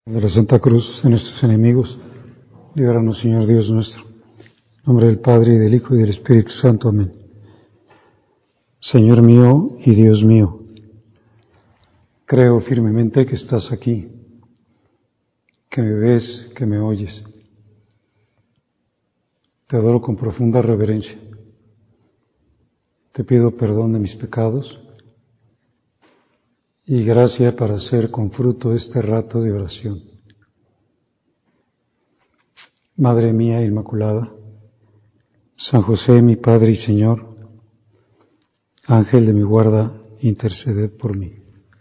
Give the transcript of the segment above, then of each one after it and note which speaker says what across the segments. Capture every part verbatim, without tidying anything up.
Speaker 1: De la Santa Cruz de nuestros enemigos, líbranos, Señor Dios nuestro. En nombre del Padre, y del Hijo, y del Espíritu Santo. Amén. Señor mío y Dios mío, creo firmemente que estás aquí, que me ves, que me oyes. Te adoro con profunda reverencia. Te pido perdón de mis pecados y gracia para hacer con fruto este rato de oración. Madre mía Inmaculada, San José, mi Padre y Señor, Ángel de mi guarda, interceded por mí.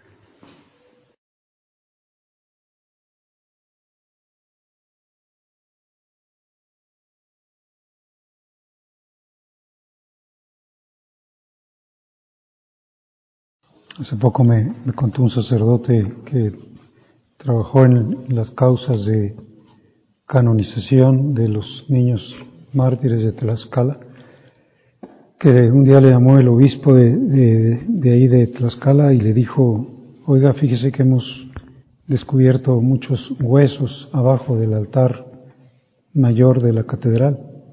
Speaker 1: Hace poco me, me contó un sacerdote que trabajó en las causas de canonización de los niños mártires de Tlaxcala, que un día le llamó el obispo de, de, de ahí de Tlaxcala y le dijo: oiga, fíjese que hemos descubierto muchos huesos abajo del altar mayor de la catedral.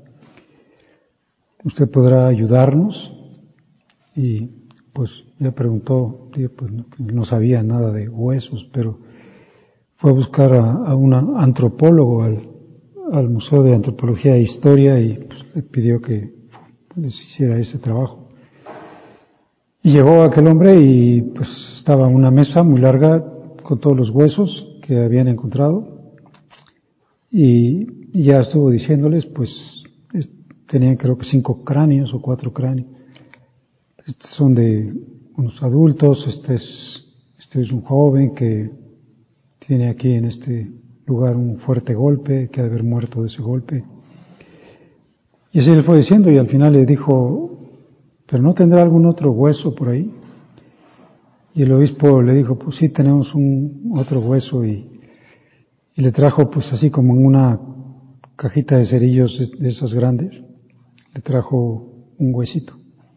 Speaker 1: ¿Usted podrá ayudarnos? Y pues le preguntó, pues no, no sabía nada de huesos, pero fue a buscar a, a un antropólogo al, al Museo de Antropología e Historia y pues, le pidió que les hiciera ese trabajo. Y llegó aquel hombre y pues estaba una mesa muy larga con todos los huesos que habían encontrado y, y ya estuvo diciéndoles, pues es, tenían creo que cinco cráneos o cuatro cráneos. Estos son de unos adultos, este es, este es un joven que tiene aquí en este lugar un fuerte golpe, que ha de haber muerto de ese golpe. Y así le fue diciendo y al final le dijo: ¿pero no tendrá algún otro hueso por ahí? Y el obispo le dijo: pues sí, tenemos un otro hueso, y, y le trajo pues así como en una cajita de cerillos de esas grandes, le trajo un huesito.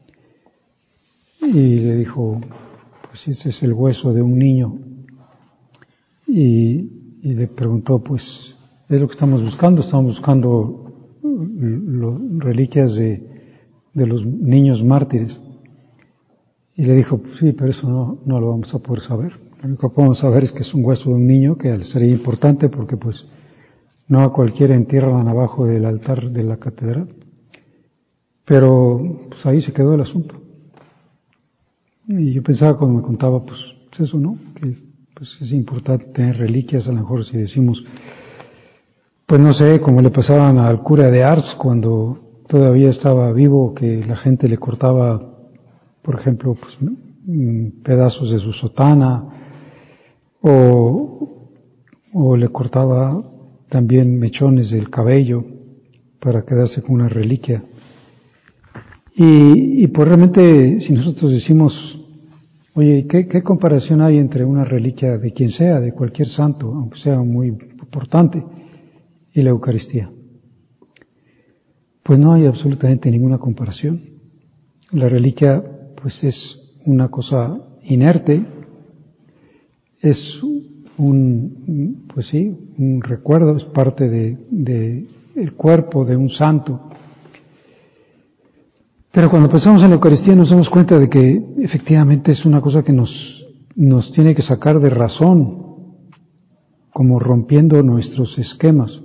Speaker 1: Y le dijo: pues este es el hueso de un niño. Y, y le preguntó: pues es lo que estamos buscando, estamos buscando lo, reliquias de, de los niños mártires. Y le dijo: pues sí, pero eso no, no lo vamos a poder saber. Lo único que podemos saber es que es un hueso de un niño, que sería importante porque pues no a cualquiera entierran abajo del altar de la catedral. Pero pues ahí se quedó el asunto. Y yo pensaba cuando me contaba, pues, pues eso, ¿no? Que pues es importante tener reliquias, a lo mejor si decimos, pues no sé, como le pasaban al cura de Ars cuando todavía estaba vivo, que la gente le cortaba, por ejemplo, pues pedazos de su sotana, o, o le cortaba también mechones del cabello para quedarse con una reliquia. Y, y pues realmente, si nosotros decimos, oye, ¿qué, ¿qué comparación hay entre una reliquia de quien sea, de cualquier santo, aunque sea muy importante, y la Eucaristía? Pues no hay absolutamente ninguna comparación. La reliquia, pues es una cosa inerte, es un, pues sí, un recuerdo, es parte de, de el cuerpo de un santo. Pero cuando pensamos en la Eucaristía nos damos cuenta de que efectivamente es una cosa que nos, nos tiene que sacar de razón, como rompiendo nuestros esquemas.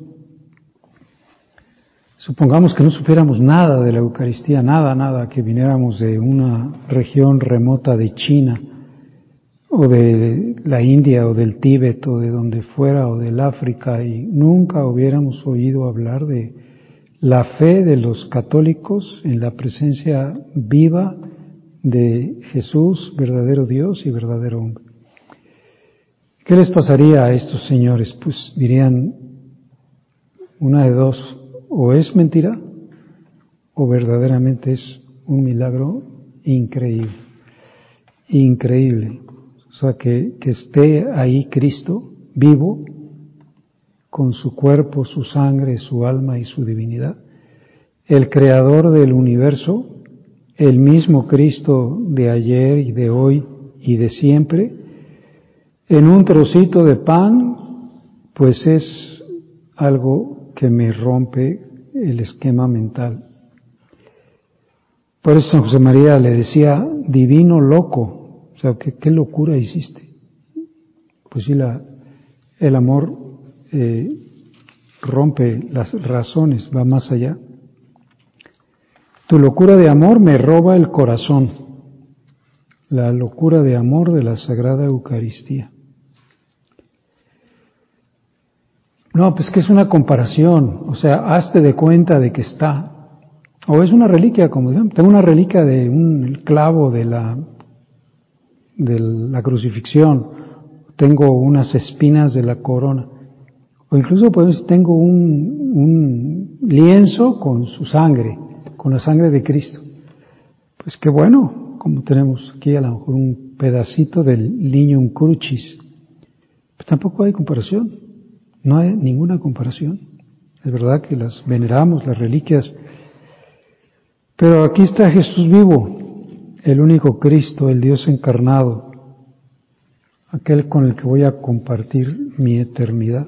Speaker 1: Supongamos que no supiéramos nada de la Eucaristía, nada, nada, que viniéramos de una región remota de China, o de la India, o del Tíbet, o de donde fuera, o del África, y nunca hubiéramos oído hablar de la fe de los católicos en la presencia viva de Jesús, verdadero Dios y verdadero hombre. ¿Qué les pasaría a estos señores? Pues dirían una de dos: o es mentira o verdaderamente es un milagro increíble, increíble. O sea, que, que esté ahí Cristo vivo, con su cuerpo, su sangre, su alma y su divinidad, el creador del universo, el mismo Cristo de ayer y de hoy y de siempre, en un trocito de pan pues es algo que me rompe el esquema mental. Por eso José María le decía, divino loco, o sea, ¿qué, qué locura hiciste? Pues sí, la, el amor eh, rompe las razones, va más allá. Tu locura de amor me roba el corazón, la locura de amor de la Sagrada Eucaristía. No, pues que es una comparación, o sea, hazte de cuenta de que está. O es una reliquia, como digamos, tengo una reliquia de un clavo de la, de la crucifixión, tengo unas espinas de la corona, o incluso pues tengo un, un lienzo con su sangre, con la sangre de Cristo. Pues qué bueno, como tenemos aquí a lo mejor un pedacito del lignum crucis. Pues tampoco hay comparación, no hay ninguna comparación. Es verdad que las veneramos, las reliquias, pero aquí está Jesús vivo, el único Cristo, el Dios encarnado, aquel con el que voy a compartir mi eternidad.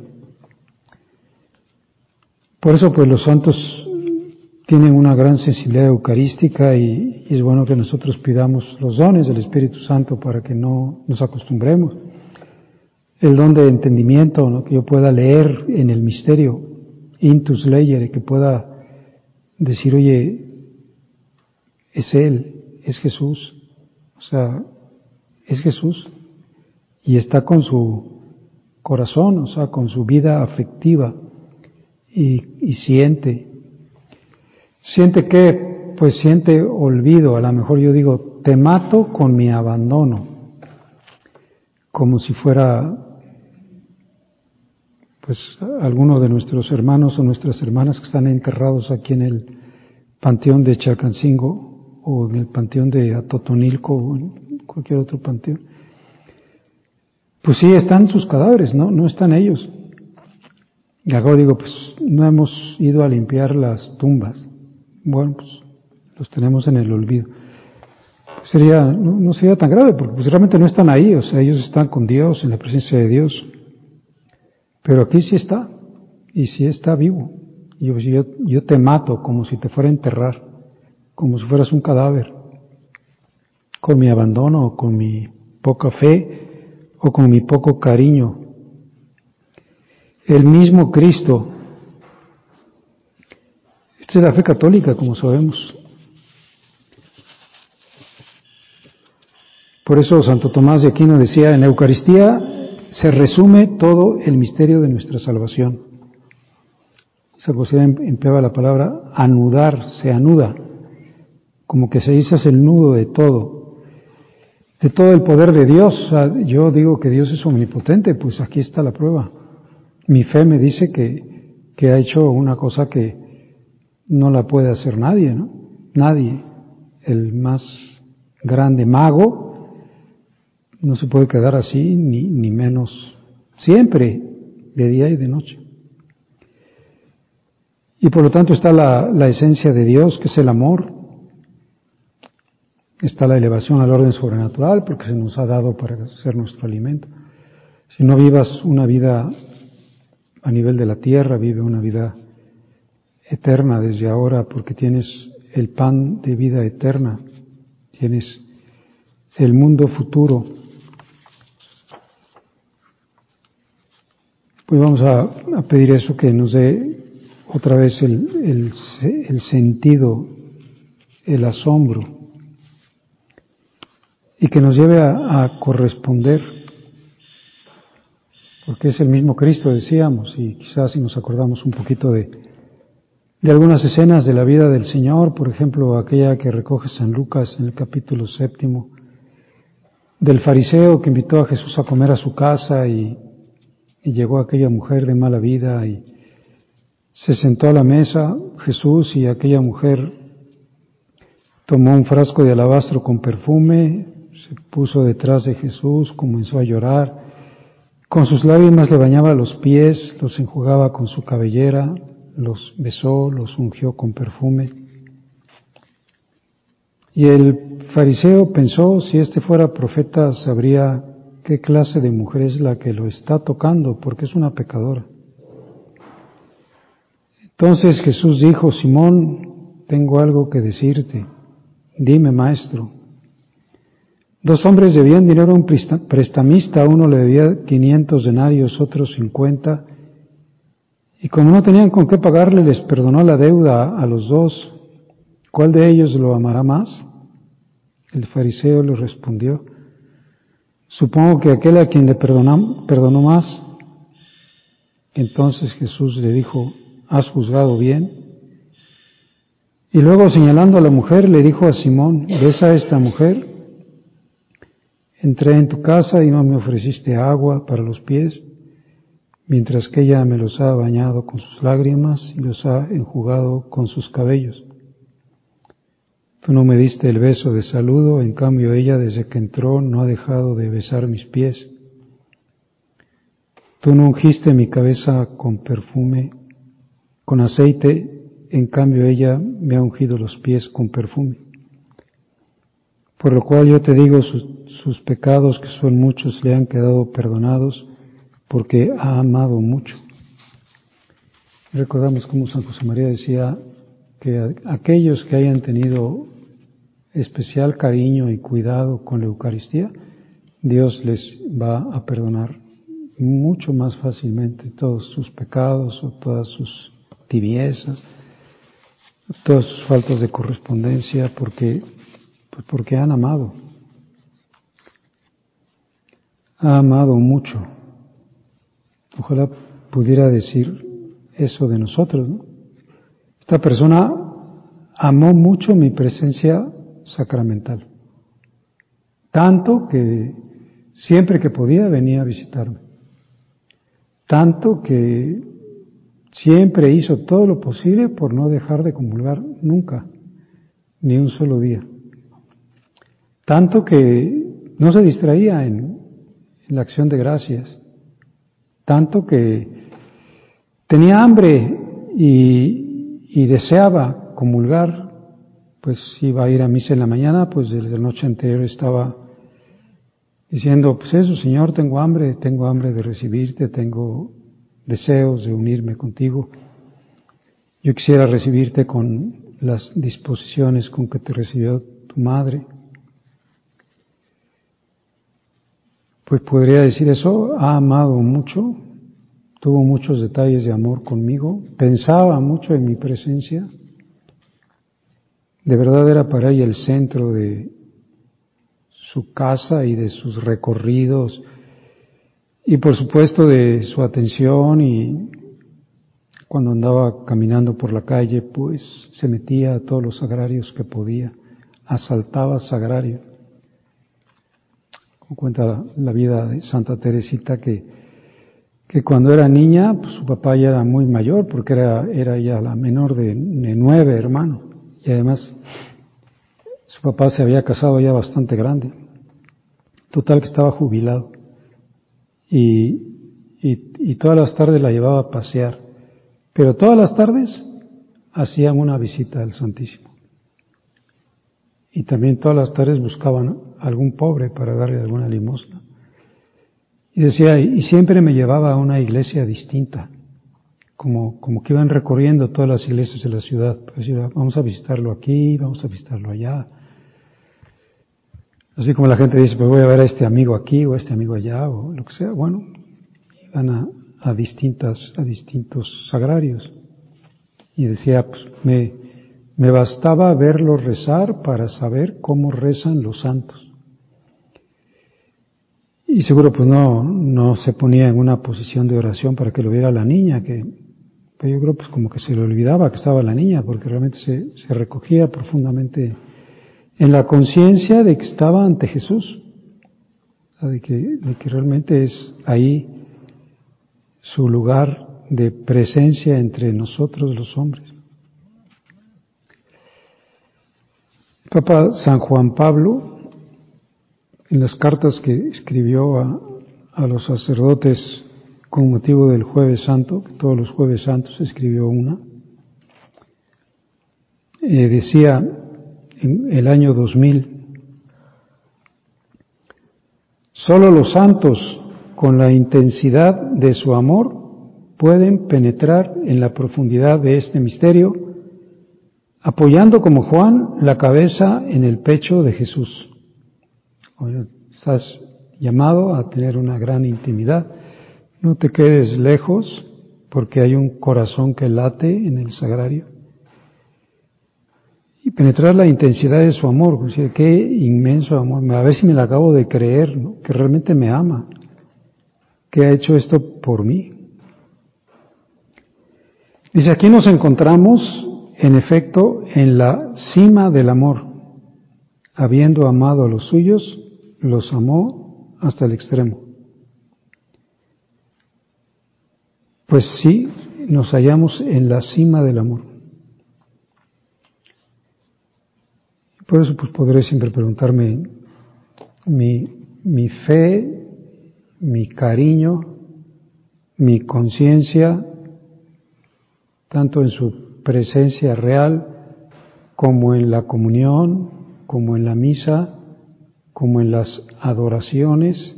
Speaker 1: Por eso pues los santos tienen una gran sensibilidad eucarística y, y es bueno que nosotros pidamos los dones del Espíritu Santo para que no nos acostumbremos. El don de entendimiento, ¿no? Que yo pueda leer en el misterio, intus leyere, que pueda decir, oye, es Él, es Jesús, o sea, es Jesús y está con su corazón, o sea, con su vida afectiva y, y siente, siente que, pues siente olvido, a lo mejor yo digo, te mato con mi abandono, como si fuera, pues, alguno de nuestros hermanos o nuestras hermanas que están enterrados aquí en el panteón de Chalcancingo, o en el panteón de Atotonilco, o en cualquier otro panteón. Pues sí, están sus cadáveres, ¿no? No están ellos. Y luego digo, pues no hemos ido a limpiar las tumbas. Bueno, pues los tenemos en el olvido. Pues sería, no, no sería tan grave, porque pues realmente no están ahí, o sea, ellos están con Dios, en la presencia de Dios. Pero aquí sí está, y sí está vivo. Y yo, yo, yo te mato como si te fuera a enterrar, como si fueras un cadáver, con mi abandono, o con mi poca fe, o con mi poco cariño. El mismo Cristo. Esta es la fe católica, como sabemos. Por eso Santo Tomás de Aquino decía, en la Eucaristía se resume todo el misterio de nuestra salvación. San José emplea la palabra anudar, se anuda, como que se dice es el nudo de todo, de todo el poder de Dios. O sea, yo digo que Dios es omnipotente, pues aquí está la prueba. Mi fe me dice que, que ha hecho una cosa que no la puede hacer nadie, ¿no? Nadie. El más grande mago no se puede quedar así, ni, ni menos siempre, de día y de noche. Y por lo tanto está la, la esencia de Dios, que es el amor. Está la elevación al orden sobrenatural, porque se nos ha dado para ser nuestro alimento. Si no vivas una vida a nivel de la tierra, vive una vida eterna desde ahora, porque tienes el pan de vida eterna, tienes el mundo futuro. Pues vamos a, a pedir eso, que nos dé otra vez el, el, el sentido, el asombro, y que nos lleve a, a corresponder, porque es el mismo Cristo, decíamos, y quizás si nos acordamos un poquito de, de algunas escenas de la vida del Señor, por ejemplo, aquella que recoge San Lucas en el capítulo séptimo, del fariseo que invitó a Jesús a comer a su casa y, y llegó aquella mujer de mala vida y se sentó a la mesa Jesús, y aquella mujer tomó un frasco de alabastro con perfume, se puso detrás de Jesús, comenzó a llorar, con sus lágrimas le bañaba los pies, los enjugaba con su cabellera, los besó, los ungió con perfume. Y el fariseo pensó, si este fuera profeta sabría qué clase de mujer es la que lo está tocando, porque es una pecadora. Entonces Jesús dijo: Simón, tengo algo que decirte. Dime, maestro. Dos hombres debían dinero a un prestamista, uno le debía quinientos denarios, otro cincuenta, y como no tenían con qué pagarle, les perdonó la deuda a los dos. ¿Cuál de ellos lo amará más? El fariseo le respondió: supongo que aquel a quien le perdonó, perdonó más. Entonces Jesús le dijo: has juzgado bien. Y luego, señalando a la mujer, le dijo a Simón: ¿ves a esta mujer? Entré en tu casa y no me ofreciste agua para los pies, mientras que ella me los ha bañado con sus lágrimas y los ha enjugado con sus cabellos. Tú no me diste el beso de saludo, en cambio ella desde que entró no ha dejado de besar mis pies. Tú no ungiste mi cabeza con perfume, con aceite, en cambio ella me ha ungido los pies con perfume. Por lo cual yo te digo, sus, sus pecados, que son muchos, le han quedado perdonados, porque ha amado mucho. Recordamos cómo San José María decía que aquellos que hayan tenido especial cariño y cuidado con la Eucaristía, Dios les va a perdonar mucho más fácilmente todos sus pecados o todas sus tibiezas, todas sus faltas de correspondencia, porque, porque han amado. Ha amado mucho. Ojalá pudiera decir eso de nosotros, ¿no? Esta persona amó mucho mi presencia sacramental, tanto que siempre que podía venía a visitarme, tanto que siempre hizo todo lo posible por no dejar de comulgar nunca, ni un solo día, tanto que no se distraía en, en la acción de gracias, tanto que tenía hambre y, y deseaba comulgar. Pues iba a ir a misa en la mañana, pues desde la noche anterior estaba diciendo: pues eso, Señor, tengo hambre, tengo hambre de recibirte, tengo deseos de unirme contigo. Yo quisiera recibirte con las disposiciones con que te recibió tu madre. Pues podría decir eso: ha amado mucho, tuvo muchos detalles de amor conmigo, pensaba mucho en mi presencia. De verdad era para ella el centro de su casa y de sus recorridos y por supuesto de su atención, y cuando andaba caminando por la calle pues se metía a todos los sagrarios que podía, asaltaba sagrario. Como cuenta la vida de Santa Teresita, que, que cuando era niña pues su papá ya era muy mayor, porque era, era ya la menor de, de nueve hermanos. Y además, su papá se había casado ya bastante grande. Total que estaba jubilado. Y, y, y todas las tardes la llevaba a pasear. Pero todas las tardes hacían una visita al Santísimo. Y también todas las tardes buscaban algún pobre para darle alguna limosna. Y decía, y siempre me llevaba a una iglesia distinta. Como, como que iban recorriendo todas las iglesias de la ciudad. Pues decía, vamos a visitarlo aquí, vamos a visitarlo allá. Así como la gente dice, pues voy a ver a este amigo aquí o a este amigo allá o lo que sea. Bueno, iban a, a distintas, a distintos sagrarios. Y decía, pues me, me bastaba verlos rezar para saber cómo rezan los santos. Y seguro pues no, no se ponía en una posición de oración para que lo viera la niña, que pero yo creo pues como que se le olvidaba que estaba la niña, porque realmente se, se recogía profundamente en la conciencia de que estaba ante Jesús, o sea, de que, de que realmente es ahí su lugar de presencia entre nosotros los hombres. El Papa San Juan Pablo, en las cartas que escribió a, a los sacerdotes con motivo del Jueves Santo, que todos los Jueves Santos escribió una, eh, decía en el año dos mil: Solo los santos, con la intensidad de su amor, pueden penetrar en la profundidad de este misterio, apoyando como Juan la cabeza en el pecho de Jesús. Oye, estás llamado a tener una gran intimidad. No te quedes lejos, porque hay un corazón que late en el sagrario. Y penetrar la intensidad de su amor, o sea, qué inmenso amor. A ver si me la acabo de creer, ¿no? Que realmente me ama, que ha hecho esto por mí. Dice, aquí nos encontramos, en efecto, en la cima del amor. Habiendo amado a los suyos, los amó hasta el extremo. Pues sí, nos hallamos en la cima del amor. Por eso pues podré siempre preguntarme mi, mi fe, mi cariño, mi conciencia, tanto en su presencia real como en la comunión, como en la misa, como en las adoraciones.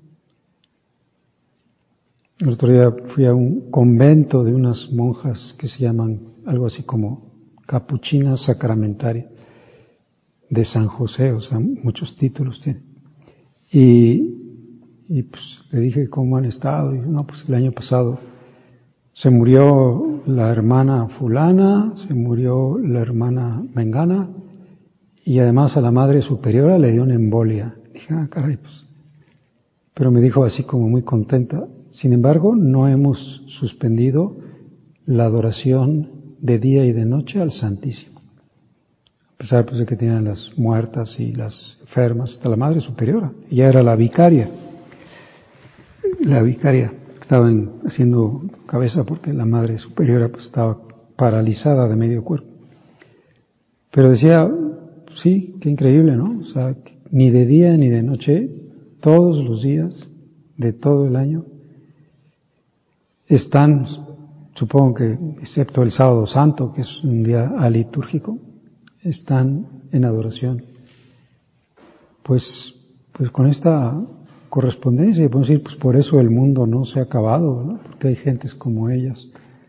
Speaker 1: El otro día fui a un convento de unas monjas que se llaman algo así como capuchinas sacramentarias de San José, o sea, muchos títulos tiene. Y, y pues le dije cómo han estado, y no, pues el año pasado se murió la hermana fulana, se murió la hermana mengana, y además a la madre superiora le dio una embolia. Dije, ah, caray, pues. Pero me dijo así como muy contenta, sin embargo, no hemos suspendido la adoración de día y de noche al Santísimo. A pesar pues, de que tenían las muertas y las enfermas, hasta la Madre Superiora. Ella era la vicaria. La vicaria estaba en, haciendo cabeza porque la Madre Superiora pues, estaba paralizada de medio cuerpo. Pero decía, sí, qué increíble, ¿no? O sea, ni de día ni de noche, todos los días de todo el año, están, supongo que, excepto el Sábado Santo, que es un día alitúrgico, están en adoración. Pues, pues con esta correspondencia, podemos decir, pues por eso el mundo no se ha acabado, ¿no? Porque hay gentes como ellas,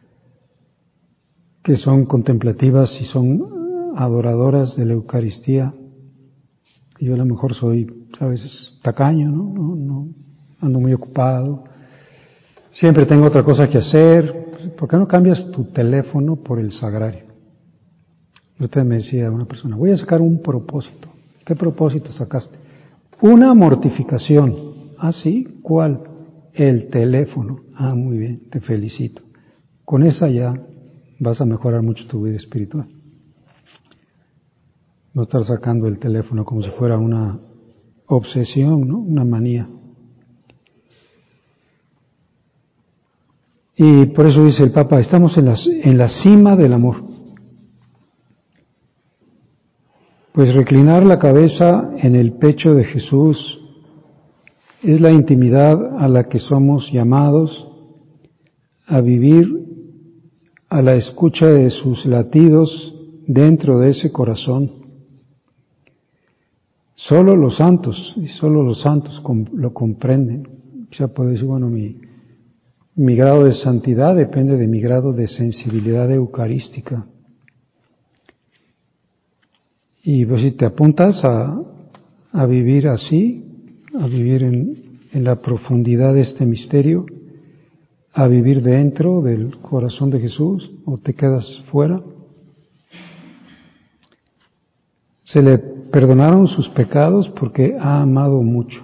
Speaker 1: que son contemplativas y son adoradoras de la Eucaristía. Yo a lo mejor soy, sabes, tacaño, ¿no? No, no, ando muy ocupado. Siempre tengo otra cosa que hacer. ¿Por qué no cambias tu teléfono por el sagrario? Usted me decía una persona, voy a sacar un propósito. ¿Qué propósito sacaste? Una mortificación. ¿Ah, sí? ¿Cuál? El teléfono. Ah, muy bien, te felicito. Con esa ya vas a mejorar mucho tu vida espiritual. No estar sacando el teléfono como si fuera una obsesión, ¿no? Una manía. Y por eso dice el Papa, estamos en la, en la cima del amor. Pues reclinar la cabeza en el pecho de Jesús es la intimidad a la que somos llamados a vivir a la escucha de sus latidos dentro de ese corazón. Solo los santos, y solo los santos lo comprenden. O sea, puede decir, bueno, mi, mi grado de santidad depende de mi grado de sensibilidad eucarística. Y pues si te apuntas a, a vivir así, a vivir en, en la profundidad de este misterio, a vivir dentro del corazón de Jesús, o te quedas fuera. Se le perdonaron sus pecados porque ha amado mucho.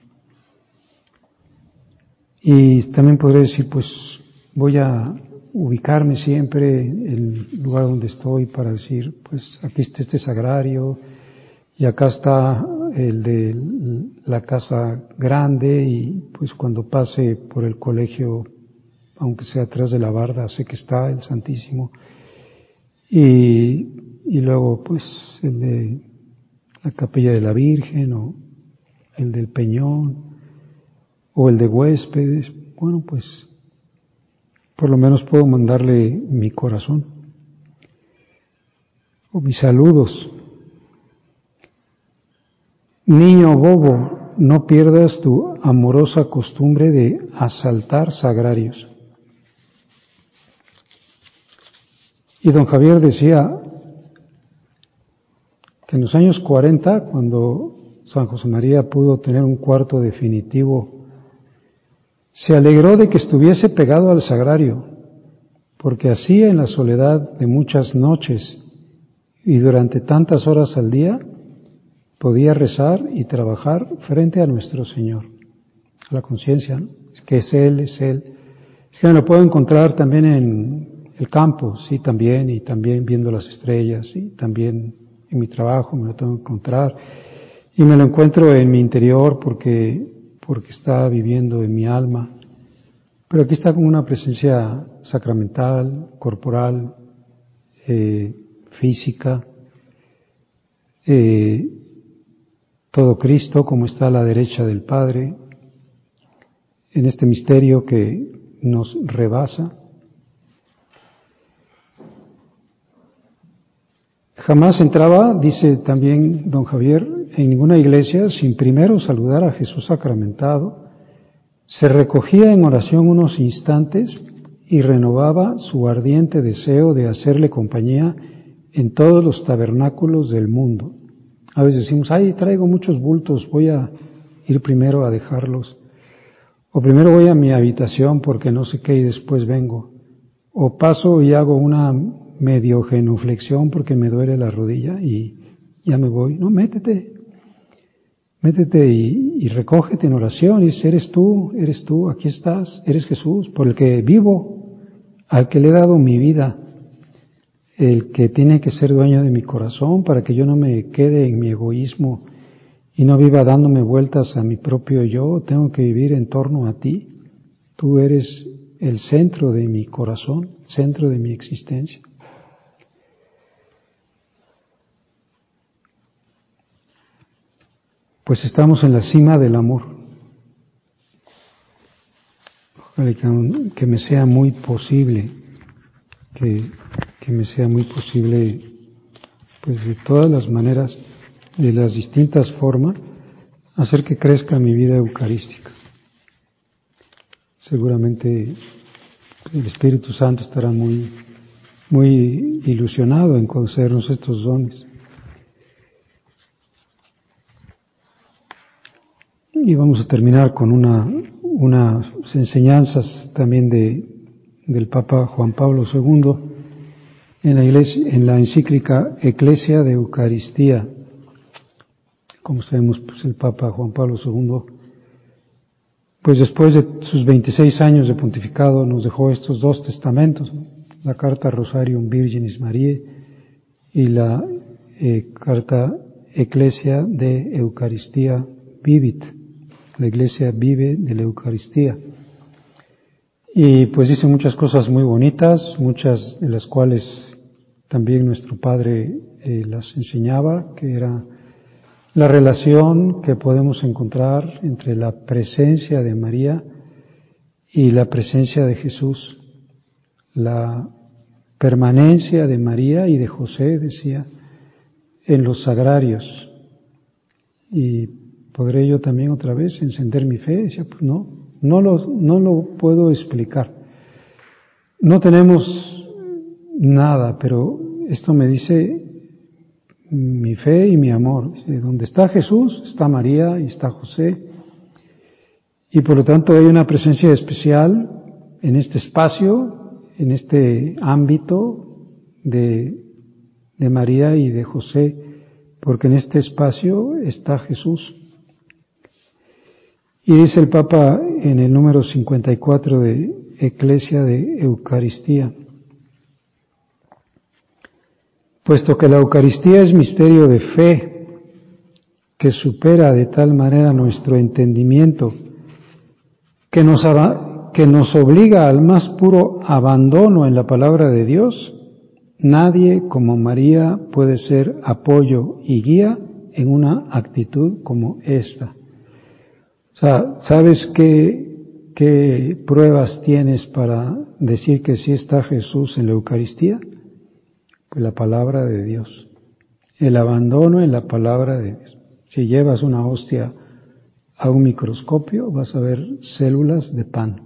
Speaker 1: Y también podré decir, pues voy a ubicarme siempre en el lugar donde estoy para decir, pues aquí está este sagrario y acá está el de la casa grande, y pues cuando pase por el colegio, aunque sea atrás de la barda, sé que está el Santísimo, y, y luego pues el de la Capilla de la Virgen, o el del Peñón, o el de huéspedes. Bueno, pues por lo menos puedo mandarle mi corazón o mis saludos. Niño bobo, no pierdas tu amorosa costumbre de asaltar sagrarios. Y don Javier decía que en los años cuarenta, cuando San José María pudo tener un cuarto definitivo, se alegró de que estuviese pegado al sagrario, porque así en la soledad de muchas noches y durante tantas horas al día podía rezar y trabajar frente a nuestro Señor, a la conciencia, ¿no? Es que es Él, es Él. Es que me lo puedo encontrar también en el campo, sí, también, y también viendo las estrellas, y también en mi trabajo me lo tengo que encontrar, y me lo encuentro en mi interior porque, porque está viviendo en mi alma. Pero aquí está como una presencia sacramental, corporal, eh, física, eh, todo Cristo como está a la derecha del Padre, en este misterio que nos rebasa. Jamás entraba, dice también don Javier, en ninguna iglesia sin primero saludar a Jesús sacramentado, se recogía en oración unos instantes y renovaba su ardiente deseo de hacerle compañía en todos los tabernáculos del mundo. A veces decimos, ay, traigo muchos bultos, voy a ir primero a dejarlos. O primero voy a mi habitación porque no sé qué y después vengo. O paso y hago una medio genuflexión porque me duele la rodilla y ya me voy. No, métete. Métete y, y recógete en oración y dices, eres tú, eres tú, aquí estás, eres Jesús, por el que vivo, al que le he dado mi vida, el que tiene que ser dueño de mi corazón para que yo no me quede en mi egoísmo y no viva dándome vueltas a mi propio yo, tengo que vivir en torno a ti. Tú eres el centro de mi corazón, centro de mi existencia. Pues estamos en la cima del amor. Ojalá que, que me sea muy posible, que, que me sea muy posible, pues de todas las maneras, de las distintas formas, hacer que crezca mi vida eucarística. Seguramente el Espíritu Santo estará muy, muy ilusionado en concedernos estos dones. Y vamos a terminar con una, unas enseñanzas también de, del Papa Juan Pablo segundo en la iglesia, en la encíclica Ecclesia de Eucaristía. Como sabemos, pues el Papa Juan Pablo segundo, pues después de sus veintiséis años de pontificado, nos dejó estos dos testamentos, ¿no? La carta Rosarium Virginis Mariae y la eh, carta Ecclesia de Eucaristía Vivit. La Iglesia vive de la Eucaristía. Y pues dice muchas cosas muy bonitas, muchas de las cuales también nuestro Padre eh, las enseñaba, que era la relación que podemos encontrar entre la presencia de María y la presencia de Jesús, la permanencia de María y de José, decía, en los sagrarios. Y ¿podré yo también otra vez encender mi fe? Decía, pues no, no lo, no lo puedo explicar. No tenemos nada, pero esto me dice mi fe y mi amor. Donde está Jesús, está María y está José. Y por lo tanto hay una presencia especial en este espacio, en este ámbito de, de María y de José, porque en este espacio está Jesús. Y dice el Papa en el número cincuenta y cuatro de Ecclesia de Eucaristía, puesto que la Eucaristía es misterio de fe que supera de tal manera nuestro entendimiento, que nos, que nos obliga al más puro abandono en la palabra de Dios, nadie como María puede ser apoyo y guía en una actitud como esta. O sea, ¿sabes qué, qué pruebas tienes para decir que sí está Jesús en la Eucaristía? Pues la palabra de Dios, el abandono en la palabra de Dios. Si llevas una hostia a un microscopio vas a ver células de pan,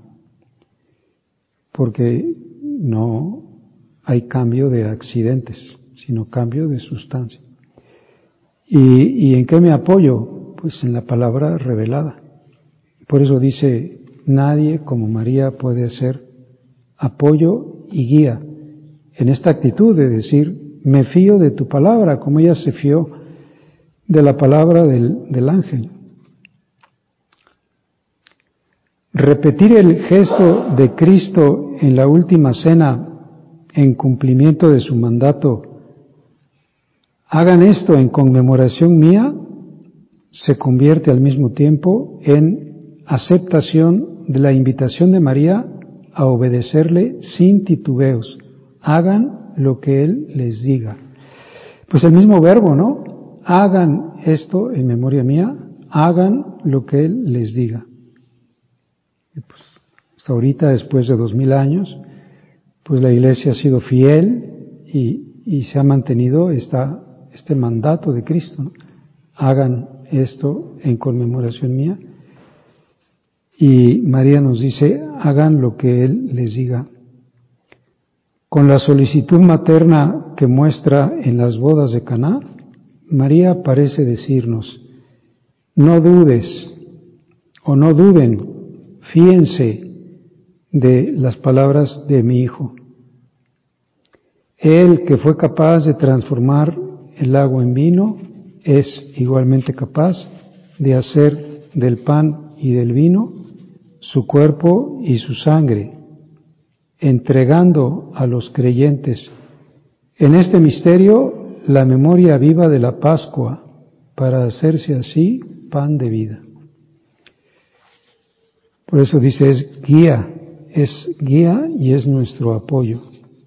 Speaker 1: porque no hay cambio de accidentes, sino cambio de sustancia. ¿Y, y en qué me apoyo? Pues en la palabra revelada. Por eso dice, nadie como María puede ser apoyo y guía en esta actitud de decir, me fío de tu palabra, como ella se fió de la palabra del, del ángel. Repetir el gesto de Cristo en la última cena en cumplimiento de su mandato, hagan esto en conmemoración mía, se convierte al mismo tiempo en aceptación de la invitación de María a obedecerle sin titubeos. Hagan lo que Él les diga. Pues el mismo verbo, ¿no? Hagan esto en memoria mía, hagan lo que Él les diga. Y pues hasta ahorita, después de dos mil años, pues la Iglesia ha sido fiel y, y se ha mantenido esta, este mandato de Cristo, ¿no? Hagan esto en conmemoración mía. Y María nos dice, hagan lo que Él les diga. Con la solicitud materna que muestra en las bodas de Caná, María parece decirnos, no dudes o no duden, fíense de las palabras de mi Hijo. Él que fue capaz de transformar el agua en vino, es igualmente capaz de hacer del pan y del vino su cuerpo y su sangre, entregando a los creyentes en este misterio la memoria viva de la Pascua, para hacerse así pan de vida. Por eso dice, es guía, es guía y es nuestro apoyo.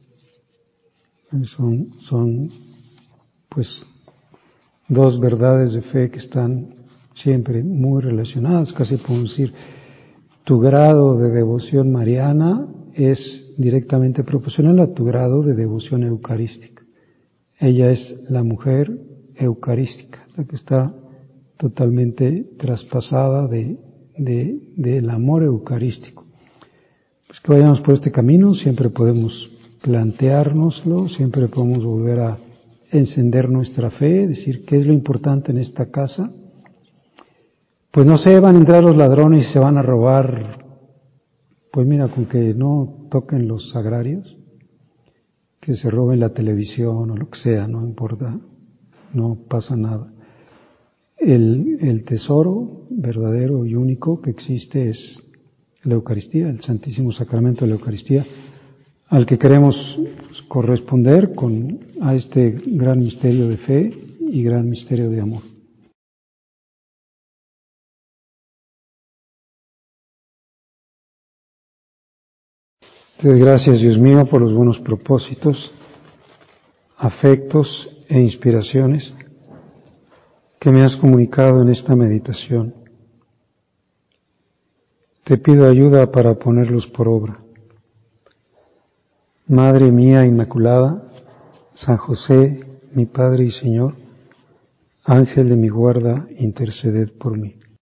Speaker 1: Son, son pues dos verdades de fe que están siempre muy relacionadas, casi podemos decir, tu grado de devoción mariana es directamente proporcional a tu grado de devoción eucarística. Ella es la mujer eucarística, la que está totalmente traspasada de, de, del amor eucarístico. Pues que vayamos por este camino, siempre podemos planteárnoslo, siempre podemos volver a encender nuestra fe, decir qué es lo importante en esta casa. Pues no sé, van a entrar los ladrones y se van a robar. Pues mira, con que no toquen los sagrarios, que se roben la televisión o lo que sea, no importa, no pasa nada. El, el tesoro verdadero y único que existe es la Eucaristía, el Santísimo Sacramento de la Eucaristía, al que queremos corresponder con, a este gran misterio de fe y gran misterio de amor. Te doy gracias, Dios mío, por los buenos propósitos, afectos e inspiraciones que me has comunicado en esta meditación. Te pido ayuda para ponerlos por obra. Madre mía Inmaculada, San José, mi Padre y Señor, Ángel de mi guarda, interceded por mí.